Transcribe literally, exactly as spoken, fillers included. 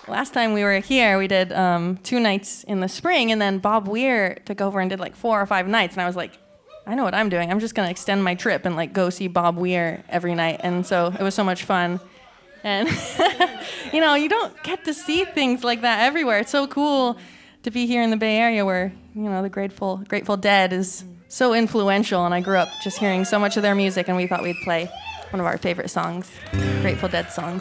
last time we were here, we did um, two nights in the spring, and then Bob Weir took over and did like four or five nights, and I was like, I know what I'm doing. I'm just gonna extend my trip and like go see Bob Weir every night, and so it was so much fun. And you know, you don't get to see things like that everywhere. It's so cool to be here in the Bay Area, where you know the Grateful Grateful Dead is so influential, and I grew up just hearing so much of their music, and we thought we'd play one of our favorite songs, Grateful Dead songs.